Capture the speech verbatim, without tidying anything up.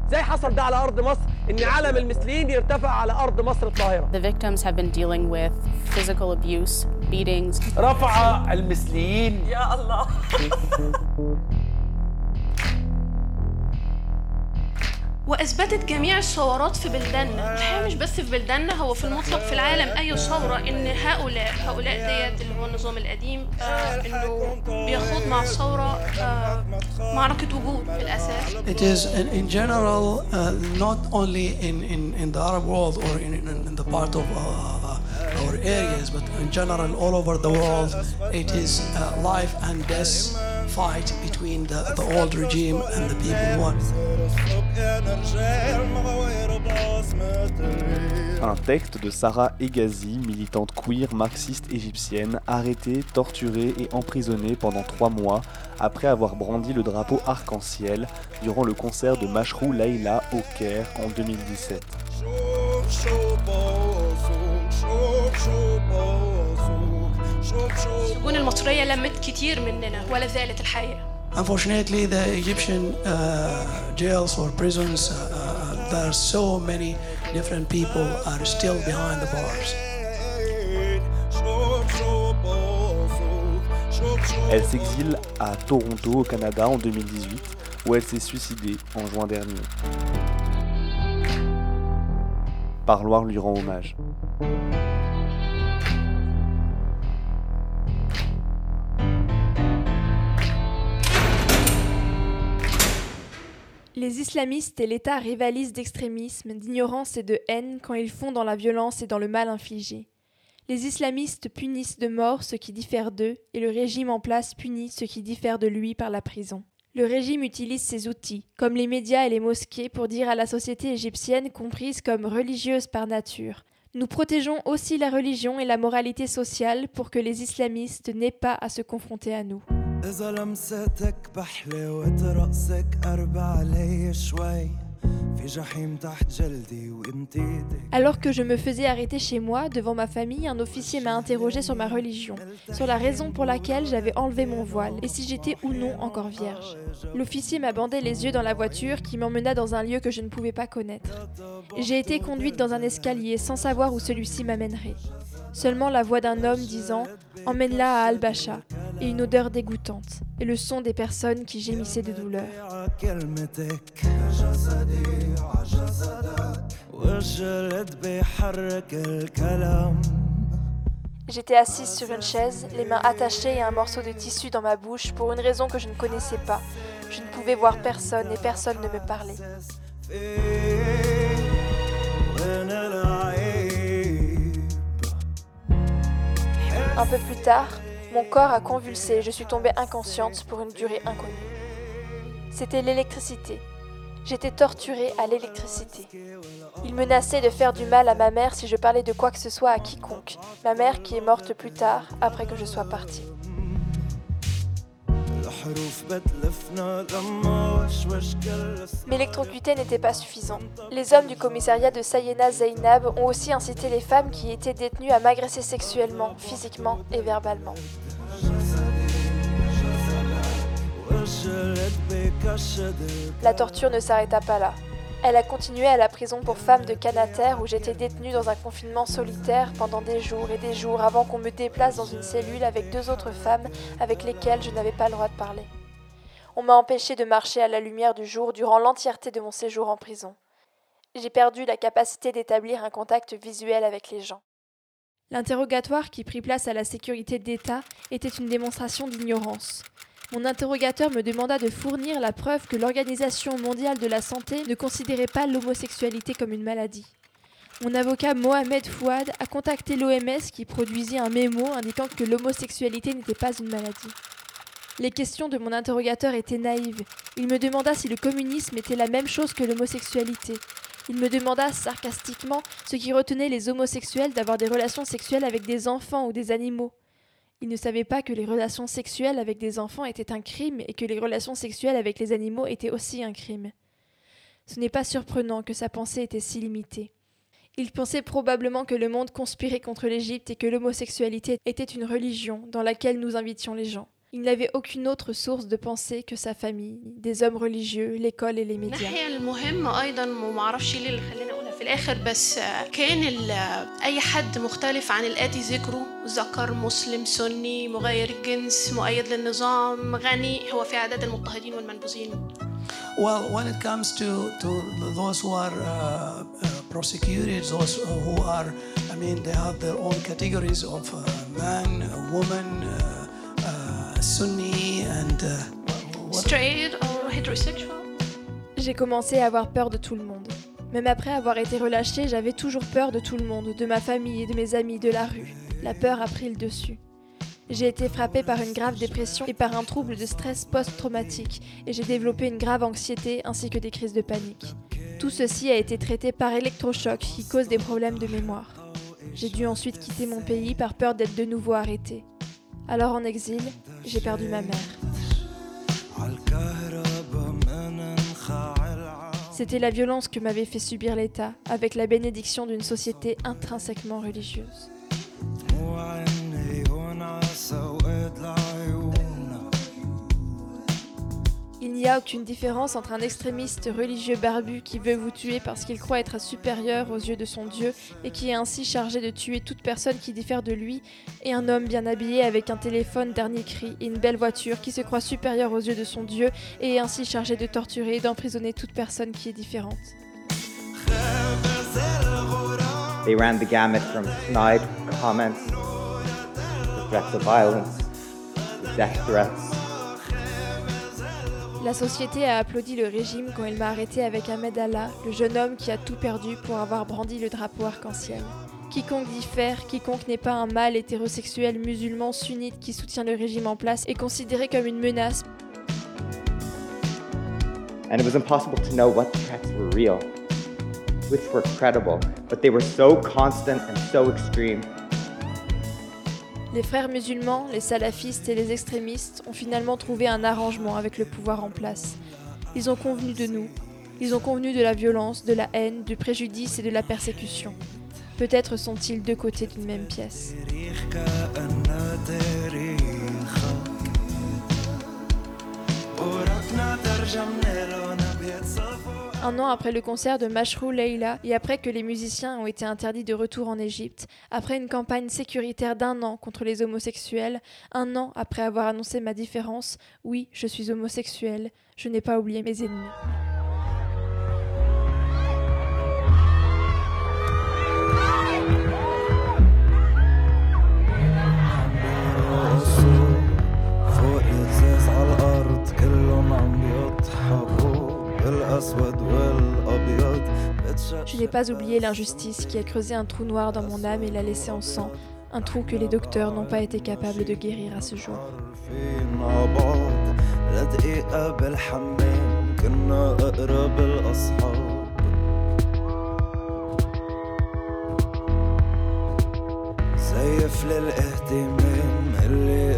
زي حصل ده على أرض مصر إن علم المثليين يرتفع على أرض مصر الطاهرة. The victims have been dealing with physical abuse, beatings. رفع المثليين يا الله. وأثبتت جميع الثورات في بلداننا، الحقيقة مش بس في بلداننا، هو في المطلق في العالم أي ثورة إن هؤلاء هؤلاء ديت اللي هو النظام القديم آه إنه بيخوض مع الثورة آه معركة وجود في الأساس. It is in, in general uh, not only in, in, in the Arab world or in, in, in the part of uh, our areas, but in general all over the world, it is uh, life and death fight between the, the old regime and the people who are. Un texte de Sarah Hegazi, militante queer marxiste égyptienne, arrêtée, torturée et emprisonnée pendant trois mois après avoir brandi le drapeau arc-en-ciel durant le concert de Mashrou Leila au Caire en deux mille dix-sept. السجون المصرية لمت كتير مننا ولا زالت الحقيقة. Unfortunately, the Egyptian uh, jails or prisons, uh, uh, there are so many different people are still behind the bars. Elle s'exile à Toronto, au Canada, en deux mille dix-huit, où elle s'est suicidée en juin dernier. Parloir lui rend hommage. Les islamistes et l'État rivalisent d'extrémisme, d'ignorance et de haine quand ils font dans la violence et dans le mal infligé. Les islamistes punissent de mort ceux qui diffèrent d'eux et le régime en place punit ceux qui diffèrent de lui par la prison. Le régime utilise ses outils, comme les médias et les mosquées, pour dire à la société égyptienne comprise comme religieuse par nature: nous protégeons aussi la religion et la moralité sociale pour que les islamistes n'aient pas à se confronter à nous. إذا لمستك بحلوة رأسك أربع علي شوي في جحيم تحت جلدي وإنتي. Alors que je me faisais arrêter chez moi, devant ma famille, un officier m'a interrogé sur ma religion, sur la raison pour laquelle j'avais enlevé mon voile et si j'étais ou non encore vierge. L'officier m'a bandé les yeux dans la voiture qui m'emmena dans un lieu que je ne pouvais pas connaître. J'ai été conduite dans un escalier sans savoir où celui-ci m'amènerait. Seulement la voix d'un homme disant « Emmène-la à Al-Bacha » et une odeur dégoûtante, et le son des personnes qui gémissaient de douleur. J'étais assise sur une chaise, les mains attachées et un morceau de tissu dans ma bouche pour une raison que je ne connaissais pas. Je ne pouvais voir personne et personne ne me parlait. Un peu plus tard, mon corps a convulsé et je suis tombée inconsciente pour une durée inconnue. C'était l'électricité. J'étais torturée à l'électricité. Il menaçait de faire du mal à ma mère si je parlais de quoi que ce soit à quiconque. Ma mère qui est morte plus tard, après que je sois partie. M'électrocuter n'était pas suffisant. Les hommes du commissariat de Sayena Zainab ont aussi incité les femmes qui étaient détenues à m'agresser sexuellement, physiquement et verbalement. La torture ne s'arrêta pas là. Elle a continué à la prison pour femmes de Canater où j'étais détenue dans un confinement solitaire pendant des jours et des jours avant qu'on me déplace dans une cellule avec deux autres femmes avec lesquelles je n'avais pas le droit de parler. On m'a empêché de marcher à la lumière du jour durant l'entièreté de mon séjour en prison. J'ai perdu la capacité d'établir un contact visuel avec les gens. L'interrogatoire qui prit place à la sécurité d'État était une démonstration d'ignorance. Mon interrogateur me demanda de fournir la preuve que l'Organisation mondiale de la santé ne considérait pas l'homosexualité comme une maladie. Mon avocat Mohamed Fouad a contacté l'O M S qui produisit un mémo indiquant que l'homosexualité n'était pas une maladie. Les questions de mon interrogateur étaient naïves. Il me demanda si le communisme était la même chose que l'homosexualité. Il me demanda sarcastiquement ce qui retenait les homosexuels d'avoir des relations sexuelles avec des enfants ou des animaux. Il ne savait pas que les relations sexuelles avec des enfants étaient un crime et que les relations sexuelles avec les animaux étaient aussi un crime. Ce n'est pas surprenant que sa pensée était si limitée. Il pensait probablement que le monde conspirait contre l'Égypte et que l'homosexualité était une religion dans laquelle nous invitions les gens. Il n'avait aucune autre source de pensée que sa famille, des hommes religieux, l'école et les médias. الناحية المهمة أيضا وما أعرفش ليه اللي خلاني أقولها في الآخر بس كان أي حد مختلف عن الآتي ذكره ذكر مسلم سني مغير الجنس مؤيد للنظام غني هو في عدد المضطهدين والمنبوذين. Well, when it comes to, to those who are uh, uh, prosecuted, those who are, I mean, they have their own categories of uh, man, woman, uh, uh, Sunni, and uh, what? Straight or heterosexual. J'ai commencé à avoir peur de tout le monde. Même après avoir été relâchée, j'avais toujours peur de tout le monde, de ma famille et de mes amis, de la rue. La peur a pris le dessus. J'ai été frappée par une grave dépression et par un trouble de stress post-traumatique et j'ai développé une grave anxiété ainsi que des crises de panique. Tout ceci a été traité par électrochoc qui cause des problèmes de mémoire. J'ai dû ensuite quitter mon pays par peur d'être de nouveau arrêtée. Alors en exil, j'ai perdu ma mère. C'était la violence que m'avait fait subir l'État avec la bénédiction d'une société intrinsèquement religieuse. Il n'y a aucune différence entre un extrémiste religieux barbu qui veut vous tuer parce qu'il croit être supérieur aux yeux de son Dieu et qui est ainsi chargé de tuer toute personne qui diffère de lui, et un homme bien habillé avec un téléphone dernier cri et une belle voiture qui se croit supérieur aux yeux de son Dieu et est ainsi chargé de torturer et d'emprisonner toute personne qui est différente. They ran the gamut from snide comments, to threats of violence, to death threats. La société a applaudi le régime quand il m'a arrêté avec Ahmed Allah, le jeune homme qui a tout perdu pour avoir brandi le drapeau arc-en-ciel. Quiconque diffère, quiconque n'est pas un mâle hétérosexuel musulman sunnite qui soutient le régime en place est considéré comme une menace. And it was impossible to know what threats were real, which were credible, but they were so constant and so extreme. Les frères musulmans, les salafistes et les extrémistes ont finalement trouvé un arrangement avec le pouvoir en place. Ils ont convenu de nous. Ils ont convenu de la violence, de la haine, du préjudice et de la persécution. Peut-être sont-ils deux côtés d'une même pièce. Un an après le concert de Mashrou Leila et après que les musiciens ont été interdits de retour en Égypte, après une campagne sécuritaire d'un an contre les homosexuels, un an après avoir annoncé ma différence, oui, je suis homosexuelle, je n'ai pas oublié mes ennemis. Je n'ai pas oublié l'injustice qui a creusé un trou noir dans mon âme et l'a laissé en sang, un trou que les docteurs n'ont pas été capables de guérir à ce jour. زيف للاهتمام اللي